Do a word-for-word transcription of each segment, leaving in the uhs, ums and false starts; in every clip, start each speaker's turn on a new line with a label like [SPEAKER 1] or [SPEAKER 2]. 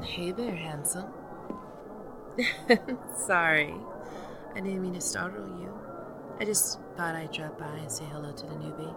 [SPEAKER 1] Hey there, handsome. Sorry, I didn't mean to startle you. I just thought I'd drop by and say hello to the newbie.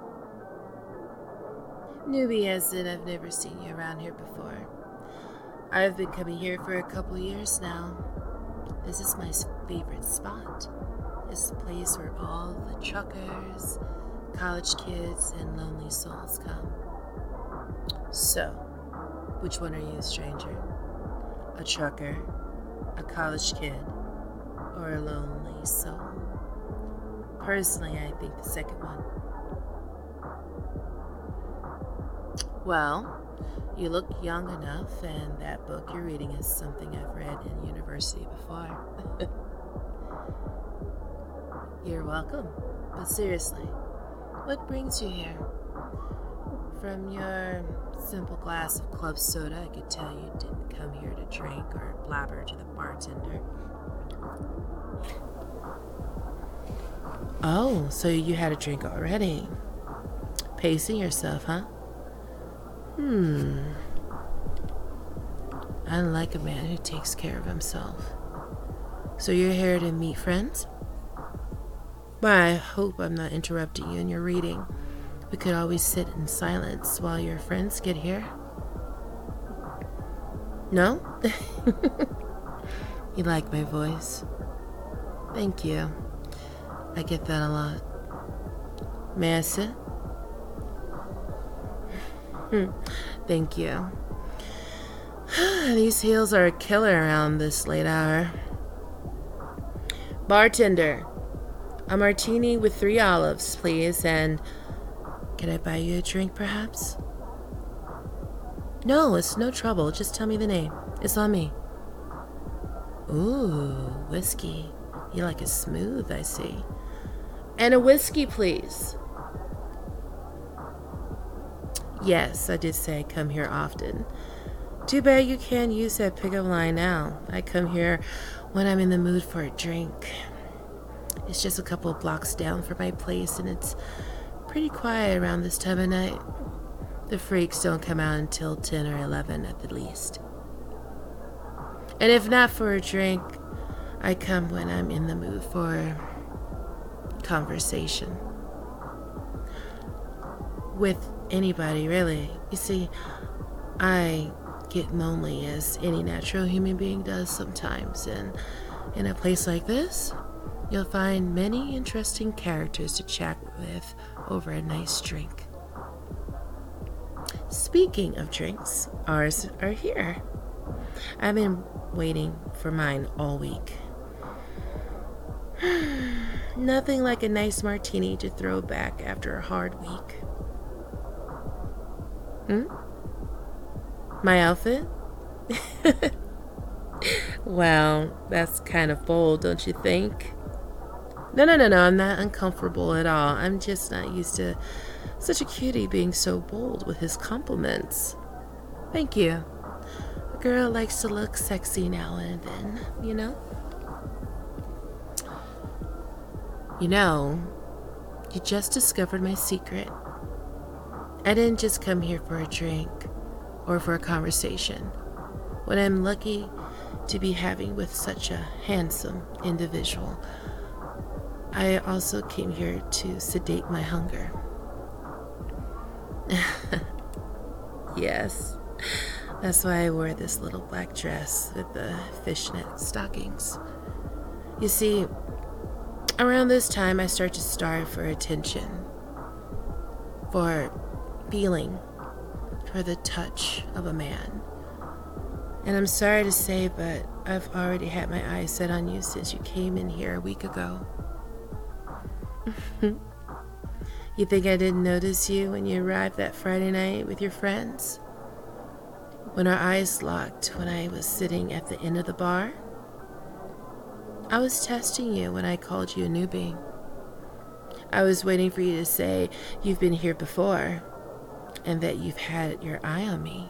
[SPEAKER 1] Newbie as in I've never seen you around here before. I've been coming here for a couple years now. This is my favorite spot. It's the place where all the truckers, college kids, and lonely souls come. So, which one are you, stranger? A trucker, a college kid, or a lonely soul? Personally, I think the second one. Well, you look young enough, and that book you're reading is something I've read in university before. You're welcome. But seriously, what brings you here? From your simple glass of club soda, I could tell you didn't come here to drink or blabber to the bartender. Oh, so you had a drink already. Pacing yourself, huh? Hmm. I like a man who takes care of himself. So you're here to meet friends? Well, I hope I'm not interrupting you in your reading. We could always sit in silence while your friends get here. No? You like my voice? Thank you. I get that a lot. May I sit? Thank you. These heels are a killer around this late hour. Bartender, a martini with three olives, please, and can I buy you a drink, perhaps? No, it's no trouble. Just tell me the name. It's on me. Ooh, whiskey. You like it smooth, I see. And a whiskey, please. Yes, I did say I come here often. Too bad you can't use that pickup line now. I come here when I'm in the mood for a drink. It's just a couple of blocks down from my place, and it's pretty quiet around this time of night. The freaks don't come out until ten or eleven at the least. And if not for a drink, I come when I'm in the mood for conversation. With anybody, really. You see, I get lonely as any natural human being does sometimes, and in a place like this, you'll find many interesting characters to chat with over a nice drink. Speaking of drinks, ours are here. I've been waiting for mine all week. Nothing like a nice martini to throw back after a hard week. Hmm? My outfit? Well, that's kind of bold, don't you think? No, no, no, no, I'm not uncomfortable at all. I'm just not used to such a cutie being so bold with his compliments. Thank you. A girl likes to look sexy now and then, you know? You know, you just discovered my secret. I didn't just come here for a drink or for a conversation. What I'm lucky to be having with such a handsome individual, I also came here to sedate my hunger. Yes, that's why I wore this little black dress with the fishnet stockings. You see, around this time I start to starve for attention, for feeling, for the touch of a man. And I'm sorry to say, but I've already had my eyes set on you since you came in here a week ago. You think I didn't notice you when you arrived that Friday night with your friends? When our eyes locked when I was sitting at the end of the bar? I was testing you when I called you a newbie. I was waiting for you to say you've been here before and that you've had your eye on me.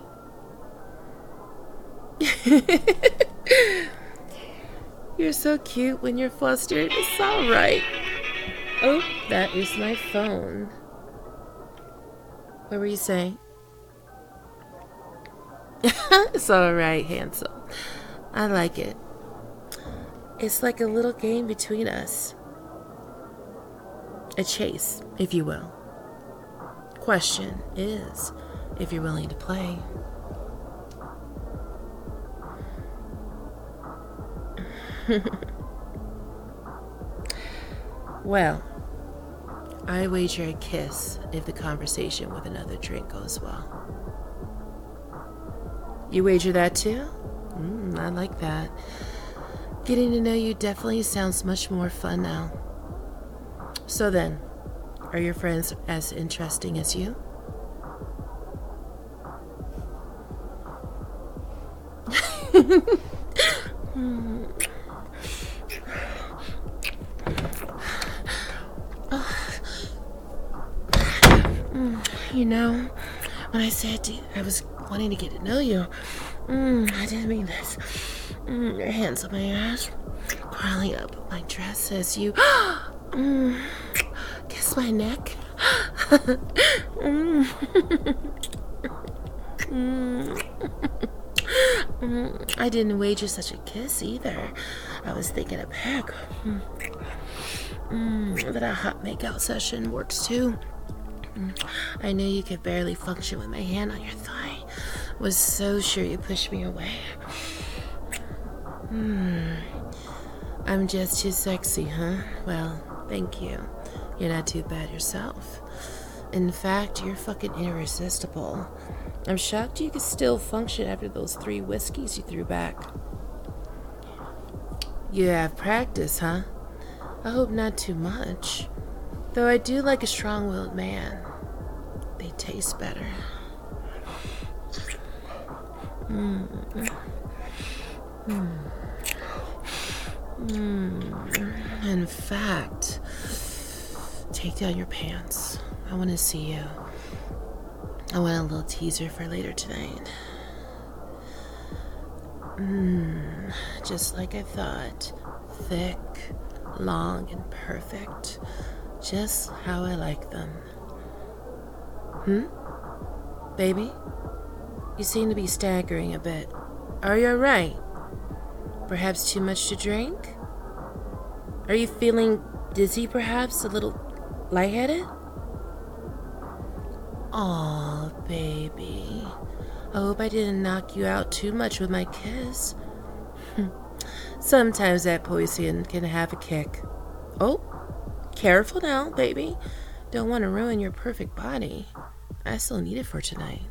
[SPEAKER 1] You're so cute when you're flustered. It's all right. Oh, that is my phone. What were you saying? It's all right, handsome. I like it. It's like a little game between us. A chase, if you will. Question is, if you're willing to play. Well, I wager a kiss if the conversation with another drink goes well. You wager that too? Mm, I like that. Getting to know you definitely sounds much more fun now. So then, are your friends as interesting as you? You know, when I said to, I was wanting to get to know you, mm, I didn't mean this. Mm, your hands on my ass, crawling up my dress as you mm, kiss my neck. mm. mm. I didn't wager such a kiss either. I was thinking a peck. Mm. Mm, that a hot makeout session works too. Mm. I knew you could barely function with my hand on your thigh. Was so sure you pushed me away. Hmm. I'm just too sexy, huh? Well, thank you. You're not too bad yourself. In fact, you're fucking irresistible. I'm shocked you could still function after those three whiskeys you threw back. You have practice, huh? I hope not too much. Though I do like a strong-willed man. They taste better. Mm. Mm. Mm. In fact, take down your pants. I want to see you. I want a little teaser for later tonight. Mmm, just like I thought. Thick, long, and perfect. Just how I like them. Hmm? Baby? You seem to be staggering a bit. Are you alright? Perhaps too much to drink? Are you feeling dizzy, perhaps? A little lightheaded? Aw, baby. I hope I didn't knock you out too much with my kiss. Sometimes that poison can have a kick. Oh, careful now, baby. Don't want to ruin your perfect body. I still need it for tonight.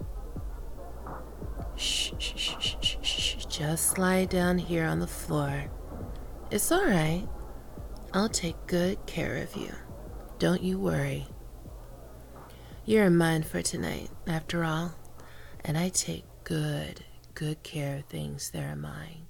[SPEAKER 1] Shh, shh, shh, shh, shh, shh. Just lie down here on the floor. It's all right. I'll take good care of you. Don't you worry. You're mine for tonight, after all, and I take good, good care of things that are mine.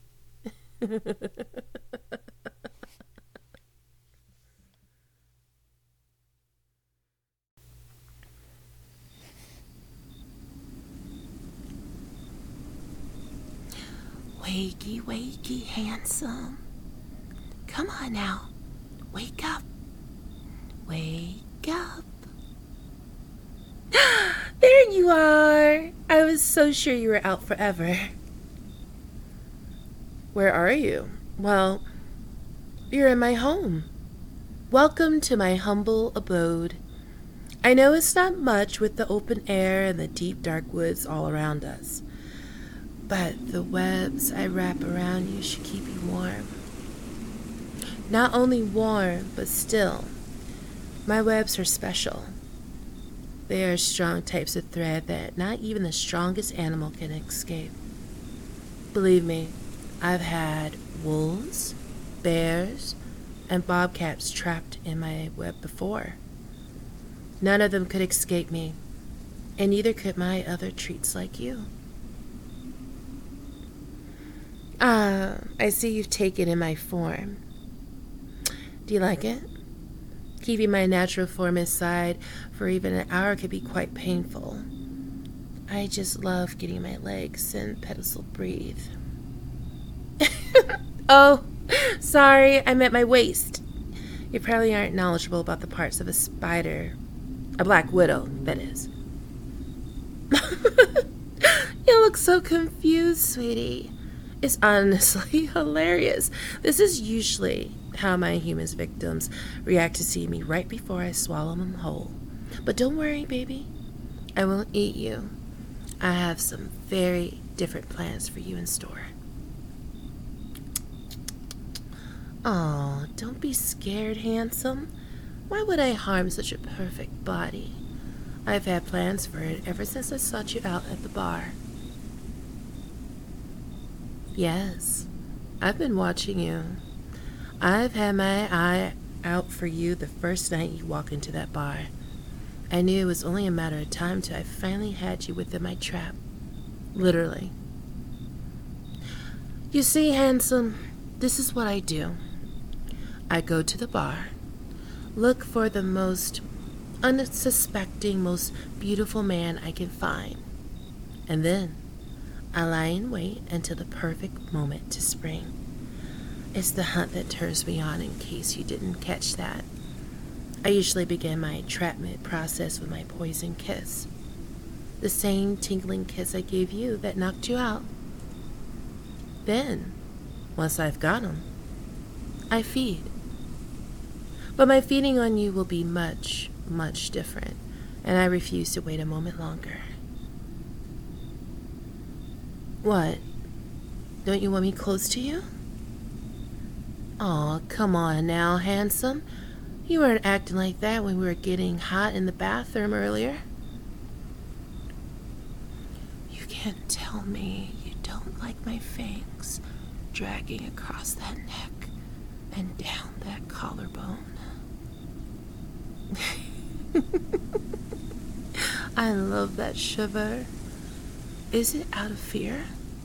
[SPEAKER 1] Wakey, wakey, handsome. Come on now. Wake up. Wake up. There you are. I was so sure you were out forever. Where are you? Well, you're in my home. Welcome to my humble abode. I know it's not much with the open air and the deep dark woods all around us, but the webs I wrap around you should keep you warm. Not only warm, but still. My webs are special. They are strong types of thread that not even the strongest animal can escape. Believe me, I've had wolves, bears, and bobcats trapped in my web before. None of them could escape me, and neither could my other treats like you. Ah, I see you've taken in my form. Do you like it? Keeping my natural form inside for even an hour could be quite painful. I just love getting my legs and pedestal breathe. Oh, sorry, I meant my waist. You probably aren't knowledgeable about the parts of a spider. A black widow, that is. You look so confused, sweetie. It's honestly hilarious. This is usually how my human victims react to see me right before I swallow them whole. But don't worry, baby. I won't eat you. I have some very different plans for you in store. Oh, don't be scared, handsome. Why would I harm such a perfect body? I've had plans for it ever since I sought you out at the bar. Yes, I've been watching you. I've had my eye out for you the first night you walked into that bar. I knew it was only a matter of time till I finally had you within my trap. Literally. You see, handsome, this is what I do. I go to the bar, look for the most unsuspecting, most beautiful man I can find, and then I lie in wait until the perfect moment to spring. It's the hunt that turns me on, in case you didn't catch that. I usually begin my entrapment process with my poison kiss. The same tingling kiss I gave you that knocked you out. Then, once I've got him, I feed. But my feeding on you will be much, much different, and I refuse to wait a moment longer. What? Don't you want me close to you? Aw, come on now, handsome. You weren't acting like that when we were getting hot in the bathroom earlier. You can't tell me you don't like my fangs dragging across that neck and down that collarbone. I love that shiver. Is it out of fear?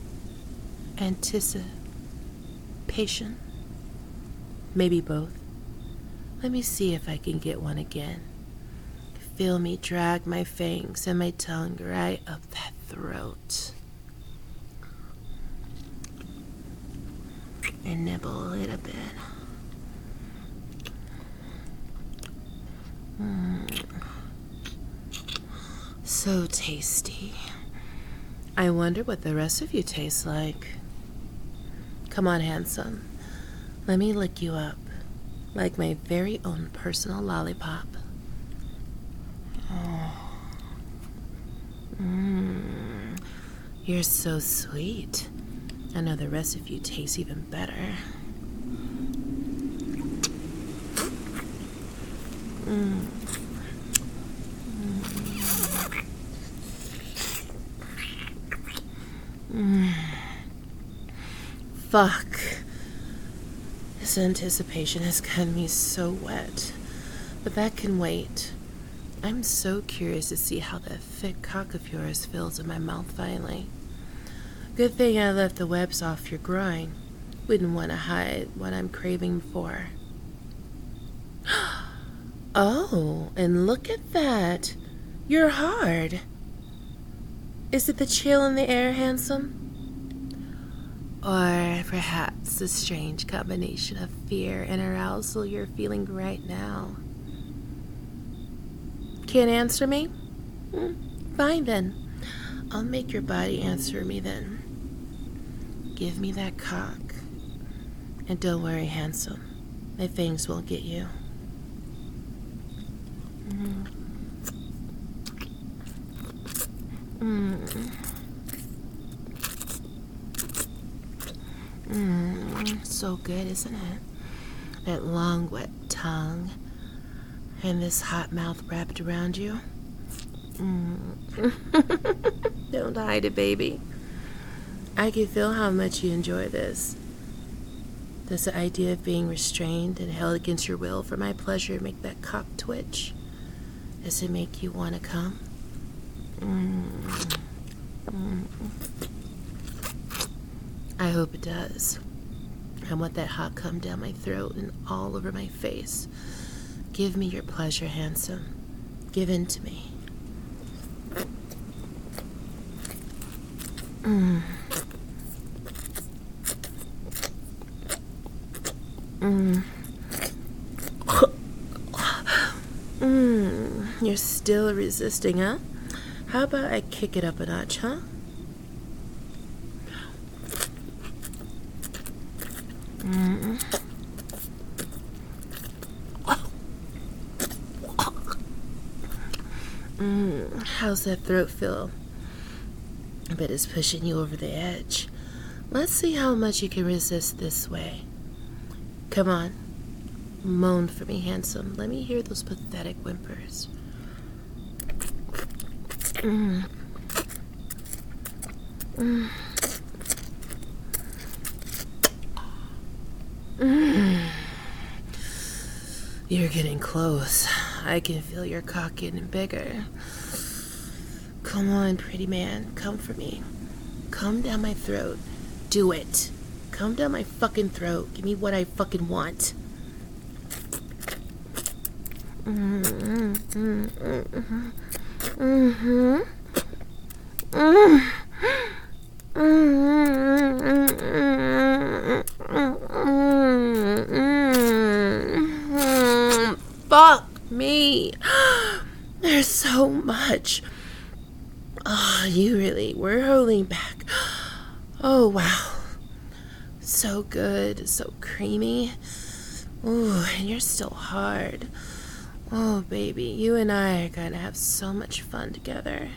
[SPEAKER 1] Anticipation? Maybe both. Let me see if I can get one again. Feel me drag my fangs and my tongue right up that throat. And nibble a little bit. Mm. So tasty. I wonder what the rest of you taste like. Come on, handsome. Let me lick you up like my very own personal lollipop. Oh. Mmm. You're so sweet. I know the rest of you taste even better. Mm. Mm. Fuck. This anticipation has gotten me so wet. But that can wait. I'm so curious to see how that thick cock of yours fills in my mouth finally. Good thing I left the webs off your groin. Wouldn't want to hide what I'm craving for. Oh, and look at that. You're hard. Is it the chill in the air, handsome? Or perhaps the strange combination of fear and arousal you're feeling right now? Can't answer me? Hmm, fine then. I'll make your body answer me then. Give me that cock. And don't worry, handsome. My fangs won't get you. Mm. Mm. Mm. So good, isn't it? That long, wet tongue. And this hot mouth wrapped around you. Mm. Don't hide it, baby. I can feel how much you enjoy this. Does the idea of being restrained and held against your will for my pleasure make that cock twitch? Does it make you want to come? Mm. Mm. I hope it does. I want that hot cum down my throat and all over my face. Give me your pleasure, handsome. Give in to me. Mm. Mm. mm. You're still resisting, huh? How about I kick it up a notch, huh? Mm. Mm. How's that throat feel? I bet it's pushing you over the edge. Let's see how much you can resist this way. Come on. Moan for me, handsome. Let me hear those pathetic whimpers. Mm. Mm. Mm. You're getting close. I can feel your cock getting bigger. Come on, pretty man. Come for me. Come down my throat. Do it. Come down my fucking throat. Give me what I fucking want. Mm-hmm. Mm-hmm. Mm-hmm. Mm-hmm. Mm-hmm. Fuck me. There's so much. Oh, you really were holding back. Oh, wow. So good. So creamy. Ooh, and you're still hard. Oh, baby, you and I are gonna have so much fun together.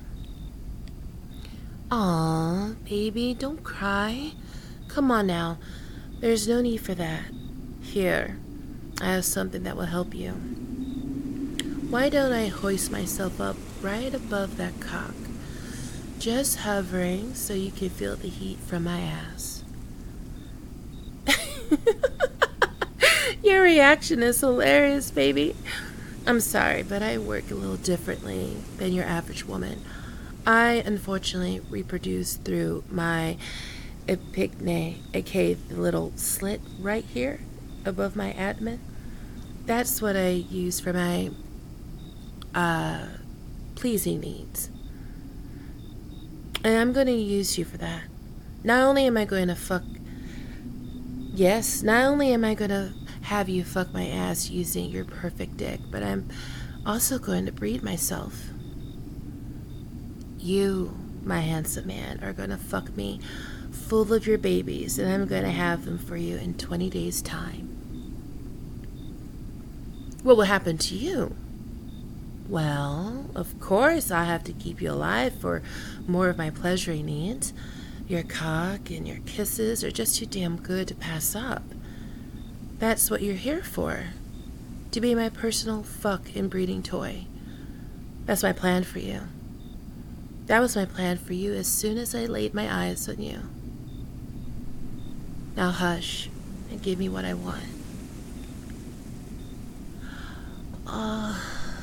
[SPEAKER 1] Aw, baby, don't cry. Come on now. There's no need for that. Here, I have something that will help you. Why don't I hoist myself up right above that cock? Just hovering so you can feel the heat from my ass. Your reaction is hilarious, baby. I'm sorry, but I work a little differently than your average woman. I, unfortunately, reproduce through my epicne, aka the little slit right here above my abdomen. That's what I use for my uh, pleasing needs. And I'm going to use you for that. Not only am I going to fuck... Yes, not only am I going to have you fuck my ass using your perfect dick, but I'm also going to breed myself. You, my handsome man, are going to fuck me full of your babies, and I'm going to have them for you in twenty days' time. What will happen to you? Well, of course, I have to keep you alive for more of my pleasuring needs. Your cock and your kisses are just too damn good to pass up. That's what you're here for. To be my personal fuck and breeding toy. That's my plan for you. That was my plan for you as soon as I laid my eyes on you. Now hush and give me what I want. Oh,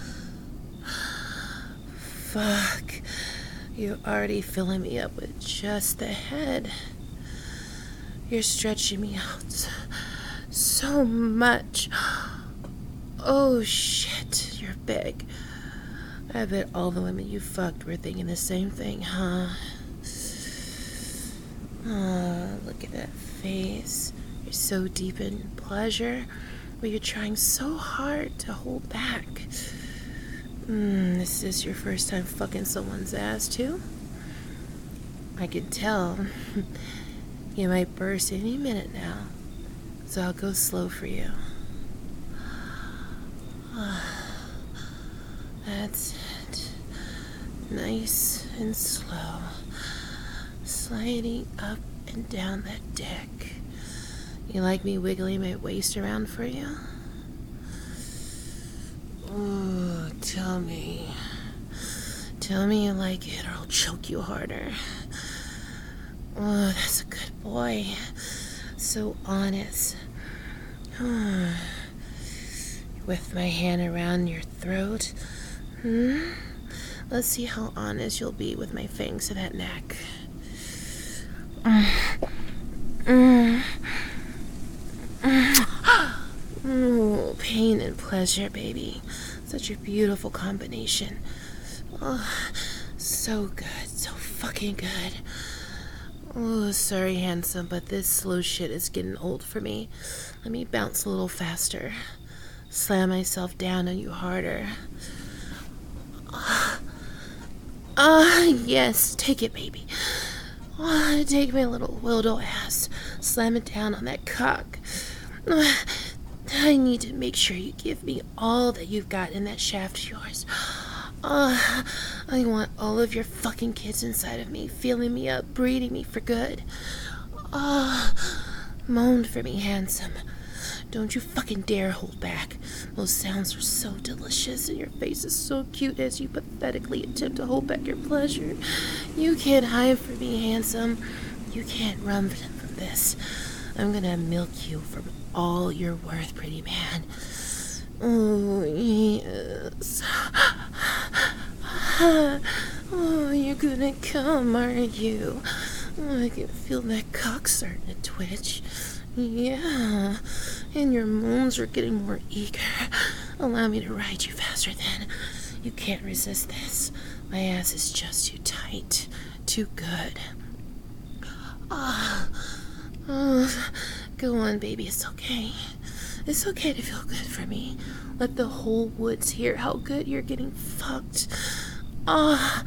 [SPEAKER 1] fuck. You're already filling me up with just the head. You're stretching me out so much. Oh shit, you're big. I bet all the women you fucked were thinking the same thing, huh? Oh, look at that face. You're so deep in pleasure, but you're trying so hard to hold back. Mm, this is your first time fucking someone's ass, too? I can tell. You might burst any minute now, so I'll go slow for you. That's it. Nice and slow. Sliding up and down that dick. You like me wiggling my waist around for you? Ooh, tell me. Tell me you like it or I'll choke you harder. Oh, that's a good boy. So honest. With my hand around your throat. Hmm? Let's see how honest you'll be with my fangs to that neck. Mm. Mm. Mm. Ooh, pain and pleasure, baby. Such a beautiful combination. Oh, so good. So fucking good. Oh, sorry, handsome, but this slow shit is getting old for me. Let me bounce a little faster. Slam myself down on you harder. Ah, uh, yes, take it, baby. Oh, take my little wildo ass. Slam it down on that cock. I need to make sure you give me all that you've got in that shaft of yours. Uh, I want all of your fucking kids inside of me, feeling me up, breeding me for good. Ah, uh, moan for me, handsome. Don't you fucking dare hold back. Those sounds are so delicious, and your face is so cute as you pathetically attempt to hold back your pleasure. You can't hide from me, handsome. You can't run from this. I'm gonna milk you for all you're worth, pretty man. Oh, yes. Oh, you're gonna come, aren't you? Oh, I can feel that cock starting to twitch. Yeah, and your moans are getting more eager. Allow me to ride you faster then. You can't resist this. My ass is just too tight. Too good. Ah, oh, go on, baby. It's okay. It's okay to feel good for me. Let the whole woods hear how good you're getting fucked. Ah,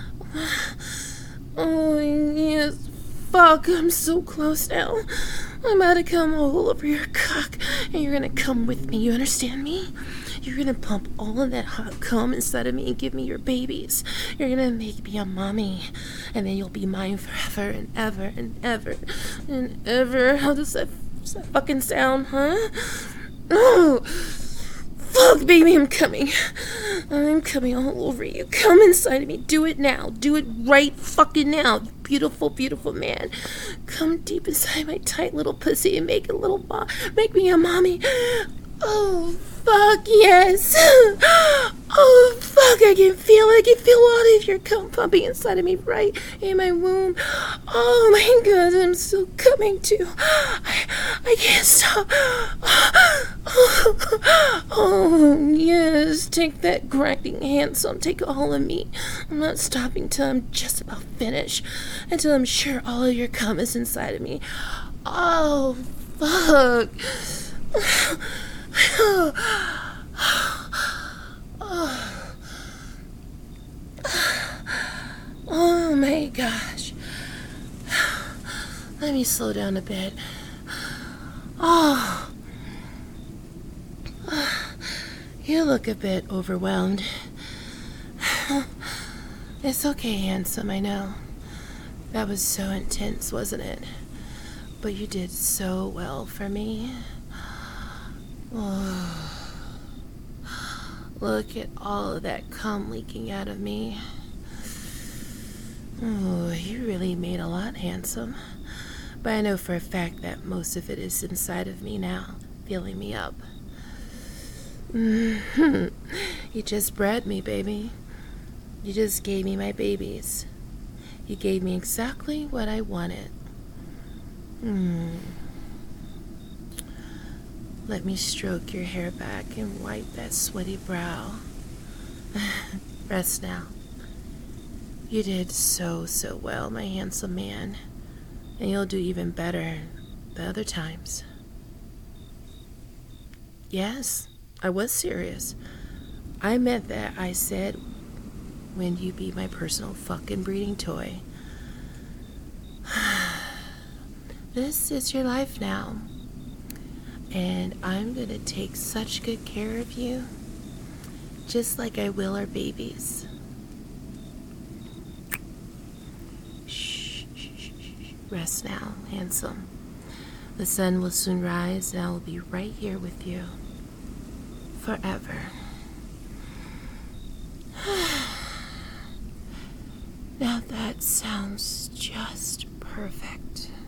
[SPEAKER 1] oh, yes. Fuck, I'm so close now. I'm about to come all over your cock, and you're gonna come with me, you understand me? You're gonna pump all of that hot cum inside of me and give me your babies. You're gonna make me a mommy, and then you'll be mine forever and ever and ever and ever. How does that, does that fucking sound, huh? Oh, fuck, baby, I'm coming. I'm coming all over you. Come inside of me. Do it now. Do it right fucking now. You beautiful, beautiful man. Come deep inside my tight little pussy and make a little mo- make me a mommy. Oh, fuck, yes. Oh, fuck, I can feel it. I can feel all of your cum pumping inside of me right in my womb. Oh, my God, I'm still coming too. I, I can't stop. Oh, oh, yes, take that grinding handsome. Take all of me. I'm not stopping till I'm just about finished. Until I'm sure all of your cum is inside of me. Oh, fuck. Oh my gosh. Let me slow down a bit. Oh. You look a bit overwhelmed. It's okay, handsome, I know. That was so intense, wasn't it? But you did so well for me. Oh. Look at all of that cum leaking out of me. Oh, you really made a lot, handsome. But I know for a fact that most of it is inside of me now, filling me up. Mm-hmm. You just bred me, baby. You just gave me my babies. You gave me exactly what I wanted. Hmm. Let me stroke your hair back and wipe that sweaty brow. Rest now. You did so, so well, my handsome man. And you'll do even better the other times. Yes, I was serious. I meant that. I said, when you be my personal fucking breeding toy. This is your life now. And I'm gonna take such good care of you, just like I will our babies. Shh, shh, shh, shh. Rest now, handsome. The sun will soon rise, and I will be right here with you forever. Now that sounds just perfect.